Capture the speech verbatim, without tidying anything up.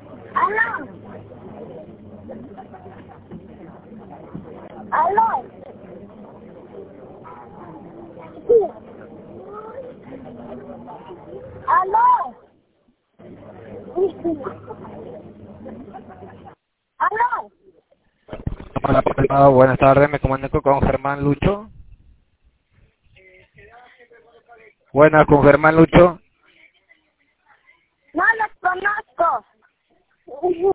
Aló. Aló. Sí. Aló. Sí. Aló. Hola, hola, buenas tardes, me comunico con Germán Lucho. Buenas, con Germán Lucho. No los conozco.